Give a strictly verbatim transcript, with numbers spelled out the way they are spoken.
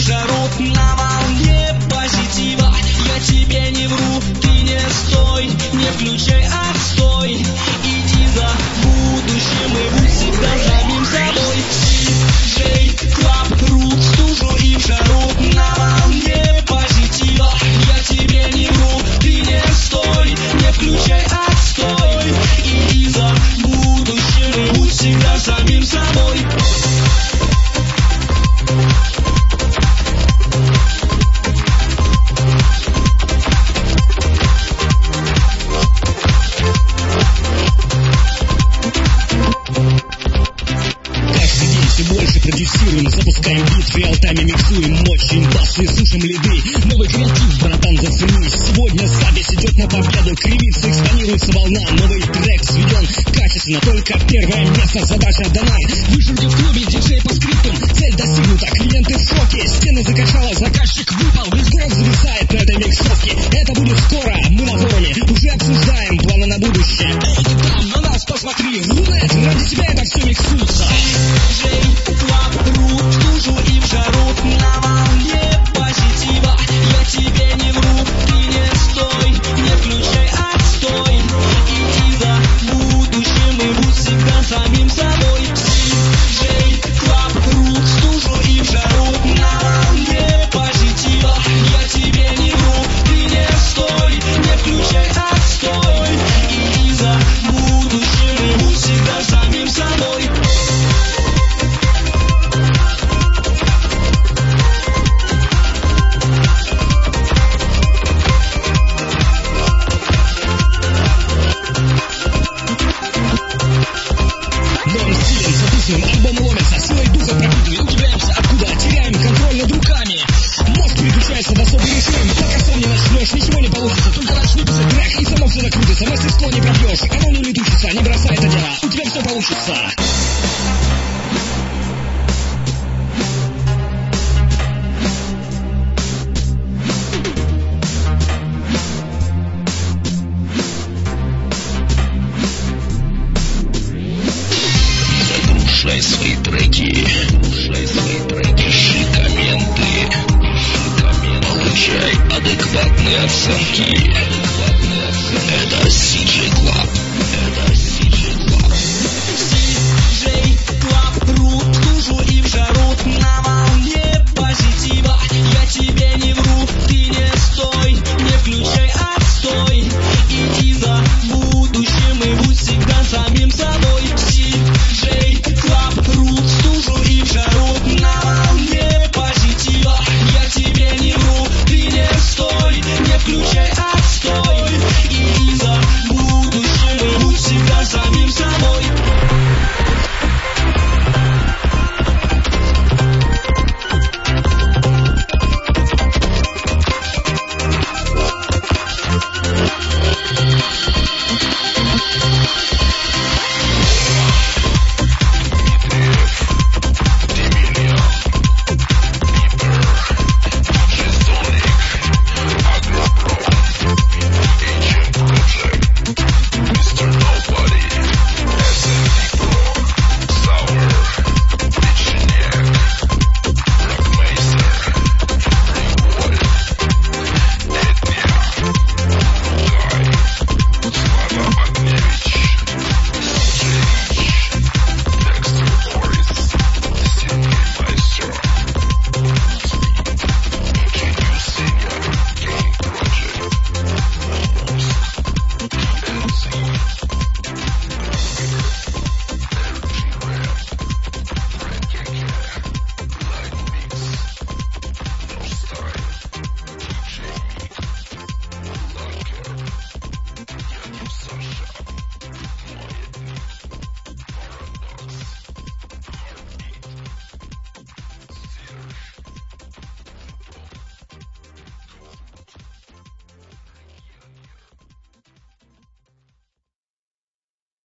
жару на волне позитива. Я тебе не вру, ты не стой, не включай отстой. Иди за будущим, и будь всегда самим собой. Диджей Club Roots, в стужу и в жару на волне позитива. Я тебе не вру, ты не стой, не включай отстой. Иди за будущим, и будь всегда самим собой. Продюсируем, запускаем бит, в реал-тайме миксуем, мочим басы, сушим лиды. Новый креатив, братан, зацени. Сегодня запись идет на победу, кривится, экспонируется волна. Новый трек сведен качественно, только первое место, задача дана. Вышли в клубе, диджей по скриптам, цель достигнута, клиенты в шоке. Стены закачало, заказчик выпал, весь город зависает на этой миксовке. Это будет скоро, мы на форуме уже обсуждаем планы на будущее. Эй, ты там, на нас посмотри, Рунет, ради тебя это все миксуется. В стужу и в жару на волне позитива. Я тебе не вру, ты не стой, не включай отстой. Иди за будущим, и будь всегда самим собой. Диджей Club Roots, в стужу и в жару на волне позитива. Я тебе не вру, ты не стой, не включай отстой. Иди за будущим, и будь всегда самим собой. Альбом ломится, силой духа пропитываем, удивляемся, откуда теряем контроль над руками. Мозг переключается в особый режим. Пока сам не начнешь, ничего не получится. Только начни писать трек, и само все закрутится. Мастерство не пробьешь, оно не улетучится. Не бросай это дело, у тебя все получится. Слушай свои треки, слушай свои треки, пиши комменты, пиши комменты, получай адекватные оценки. Это си джей Club, это си джей Club. си джей Club Roots, в стужу и в жару на волне позитива. Я тебе не вру, ты не стой, не включай отстой. Иди за будущим, и будь всегда самим собой. Диджей Club Roots, в стужу и в жару на волне позитива. Я тебе не вру, ты не стой, не включай отстой. Иди за будущим, и будь всегда самим собой.